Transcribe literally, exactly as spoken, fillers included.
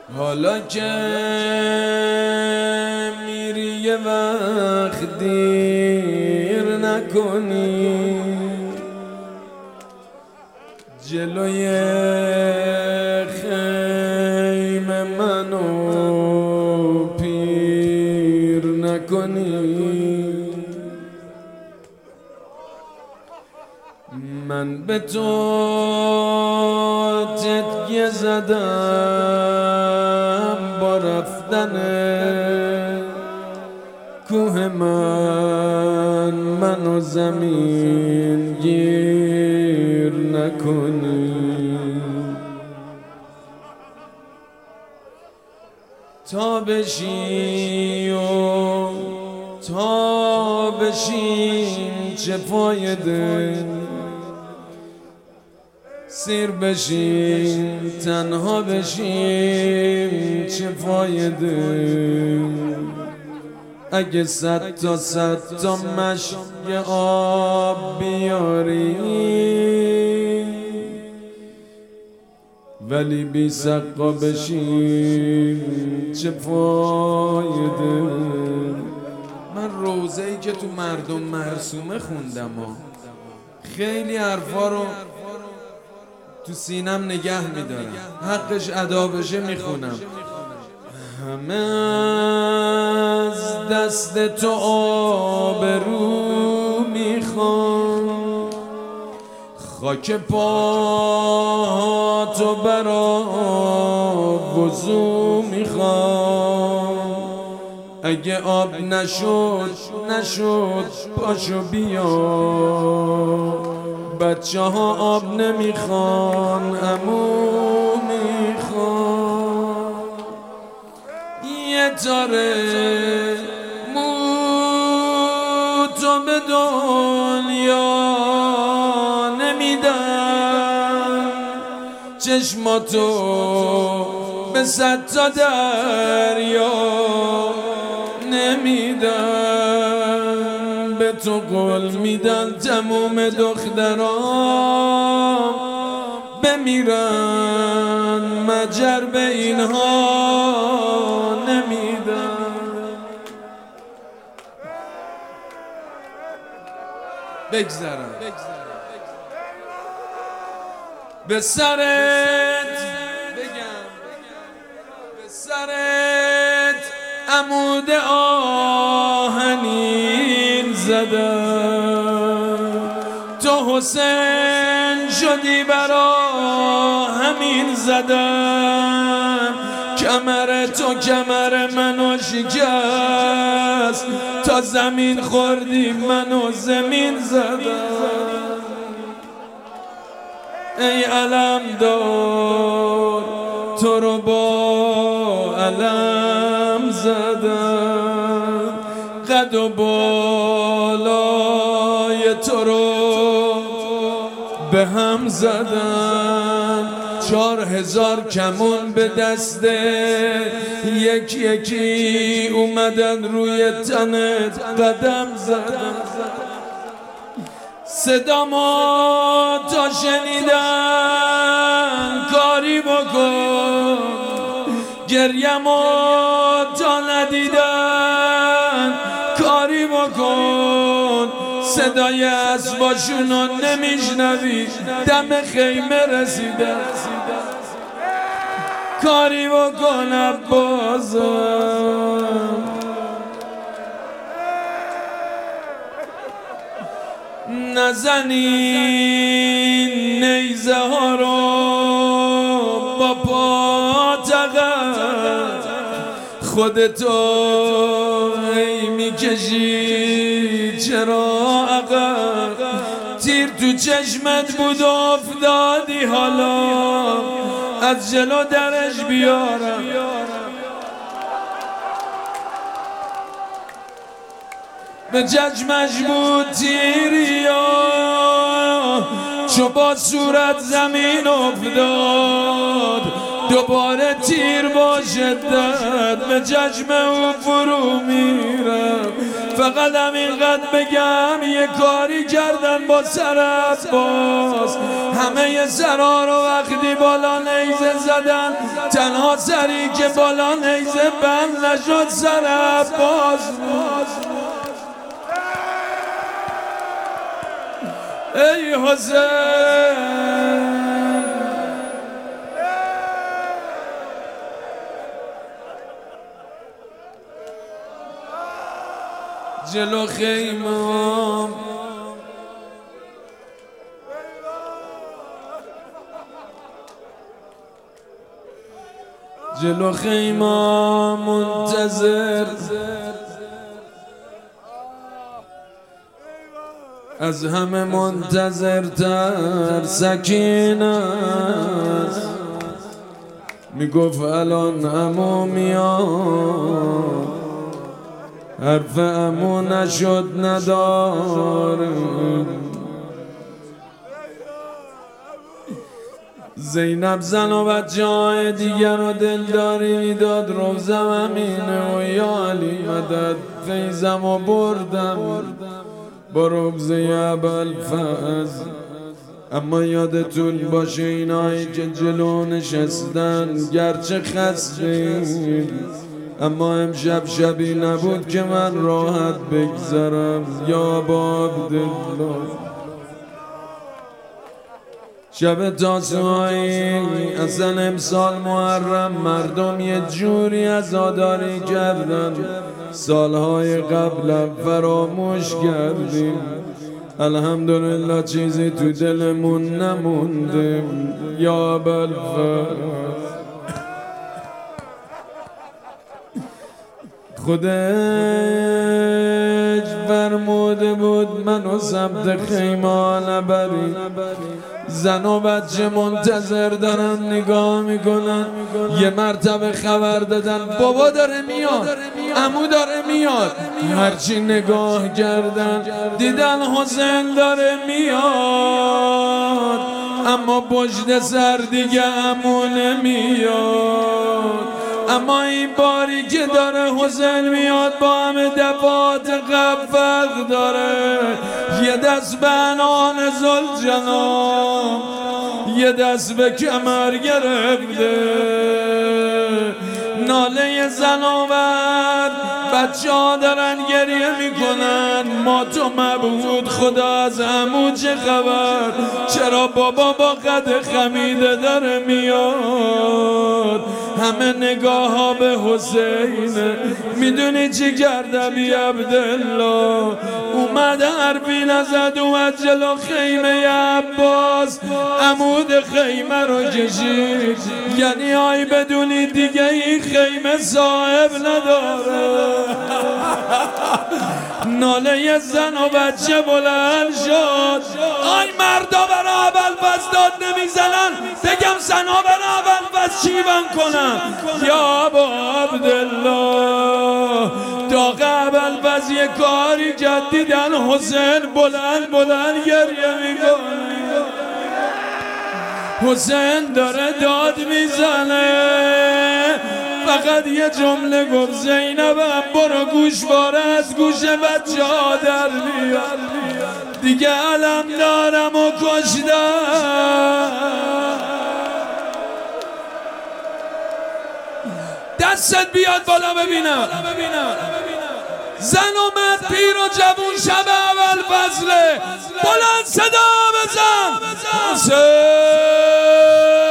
حالا که میری یه وقت دیر نکنی، جلوی خیمه منو پیر نکنی. من به تو تکیه زدم با رفتن کوه من، منو زمین گیر نکنی. تا بشی و تا بشیم چه فایده، سیر بشیم تنها بشیم چه فایده. اگه صد تا صد تا مشک آب بیاری ولی بی سقا بشیم چه فایده. من روزه‌ای که تو مردم مرسومه خوندم و خیلی حرفا رو تو سینم نگه میدارم، حقش ادا بشه میخونم. همه از دست تو آبرو میخوان، خاک پا تو برا وضو میخوان. اگه آب نشد نشد پاشو بیا، بچه ها آب نمیخوان عمو میخوان. یه تاره مو تو به دنیا نمیدن، چشماتو به صد تا دریا نمیدن. به تو قول میدن تموم دختران بمیرن، مجر به اینها نمیدن. بگذرم به سرت بگم، به سرت عمود آهنین زدم. تو حسین شدی برا همین زدم. کمر تو کمر منو شکست، تا زمین خوردی منو زمین زدم. ای علمدار تو رو با علم زدم، قد و بالای تو رو به هم زدم. چار هزار کمون به دست یکی یکی اومدن روی تنت قدم زدم. صدامو تا شنیدن کاری بکن، گریمو تا ندیدن کاری بکن. صدای اسباشونو نمیشنوی دم خیمه رسیدن، کاری بکن عباسم. نزنین نیزه ها رو با پاتقت، خودتو ای میکشی چرا عقب. تیر تو چشمت بود افتادی، حالا از جلو درش بیارم. به چشمش بود تیریا، چو با صورت زمین افتاد. دوباره تیر با شدت به چشم او فرو میرم. فقط همینقدر بگم یه کاری کردن با سر عباس، همه سرها رو وقتی بالا نیزه زدن، تنها سری که بالا نیزه بند نشد سر عباس. ای حسین جلو خیمم جلو خیمم منتظر، از همه منتظرتر سکینه است. میگفت الان عمو میاد، حرف عمو نشد نداره. زینب زن و بچه های دیگر رو دلداری میداد، روزم امینه و یا علی مدد. فیضم و بردم با روزه ابوالفضل، اما یادتون باشه اینایی که جلو نشستن گرچه خستیم، اما امشب شبی نبود که من راحت بگذرم. یا با عبدالله شب تاسوعایی، اصلا امسال محرم مردم یه جوری عزاداری کردن سالهای قبلم فراموش کردیم. الحمدلله چیزی تو دلمون نمونده. یا ابوالفضل خودش فرموده بود منو سمت خیمه نبری. زن و بچه منتظر دارن نگاه میکنن. یه مرتبه خبر دادن بابا داره میاد، عمو داره میاد. هرچی نگاه کردن دیدن حسین داره میاد، اما پشت سر دیگه عمو نمیاد. اما این باری که داره حسین میاد با همه دفعات قبل فرق داره. یه دست به عنان ذوالجلال، یه دست به کمر گرفته. ناله زن و مرد بچه ها دارن گریه میکنن. ما تو مبهوت خدا از عمو چه خبر؟ چرا بابا با قد خمیده داره میاد؟ همه نگاه ها به حسینه. میدونی چی کرده بی عبدالله؟ اومد حرفی نزد، اومد جلو خیمه عباس، عمود خیمه رو کشید. یعنی آی بدونی دیگه این خیمه صاحب نداره. ناله زن و بچه بلند شد. آی مردا برا ابوالفضل داد نمیزنن، بگم زنها برا ابوالفضل چی من کنم؟ یا ابا عبدالله داغ ابوالفضل یه کاری کرد، دیدن حسین بلند بلند گریه میکنه. حسین داره داد میزنه، فقط یه جمله گفت زینبم برو گوشواره از گوش بچه ها در بیار. دیگه علم دارم و کشدم. دستت بیاد بالا ببینم. زن و مرد پیر و جوون شب ابوالفضله، بلند صدا بزن حسین.